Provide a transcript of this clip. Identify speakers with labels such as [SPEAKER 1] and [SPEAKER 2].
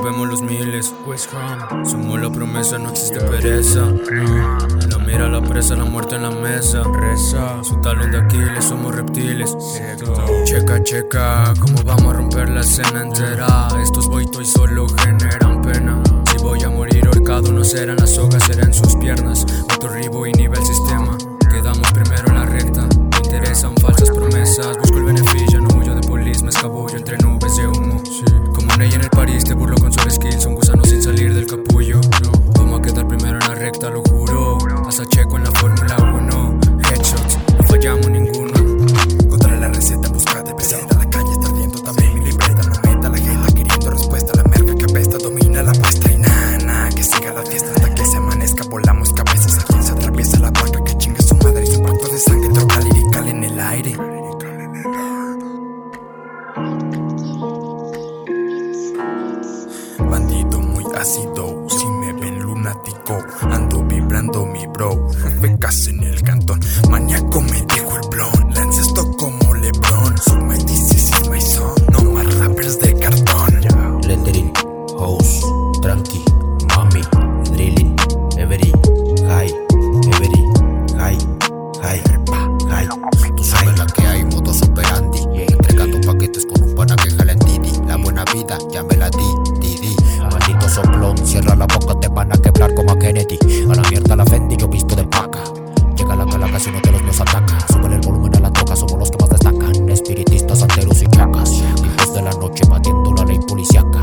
[SPEAKER 1] rompemos los miles. Somos la promesa, no existe pereza. La mira la presa, la muerte en la mesa. Reza, su talón de Aquiles, somos reptiles. Checa, checa, cómo vamos a romper la escena entera. Estos boitos solo generan pena. Si voy a morir ahorcado, no serán las sogas, serán sus piernas. Otro ribo inhibe el sistema. Quedamos primero en la recta. Me interesan falsas promesas. Busco el beneficio, no huyo de polis. Me escabullo entre nubes de humo. Como Ney en el París, te burlo con sobre skills. Un gusano sin salir del capullo. Vamos a quedar primero en la recta, lo juro. Hasta Checo en la Fórmula 1. Headshots, no fallamos ninguno.
[SPEAKER 2] Contra la receta, busca de peseta. La calle está ardiendo, también mi libreta. No meta la jeta, queriendo respuesta. La merca que apesta, domina la apuesta. Y nada, que siga la fiesta hasta que se amanezca. Volamos cabezas, a quien se atraviesa la placa. Que chingue su madre y su pacto de sangre. Troca lirical en el aire. Bandido muy ácido, si me ven lunático, ando vibrando mi bro. Becas en el cantón, maníaco me dijo el blon. Lanza esto como LeBron, so my this is my son. No más rappers de cartón.
[SPEAKER 3] Lettering, house, tranqui, mami, drilling, every, high, high.
[SPEAKER 4] Tú sabes la que hay, modus operandi. Entregando paquetes con un pana que jala en Didi. La buena vida, ya me la di.
[SPEAKER 3] Maldito soplón, cierra la boca, te van a quebrar como a Kennedy. A la mierda la Fendi, yo visto de paca. Llega la calaca si uno de los nos ataca. Súbele el volumen a la troca, somos los que más destacan. Espiritistas, santeros y chacas. Hijos de la noche batiendo la ley policiaca.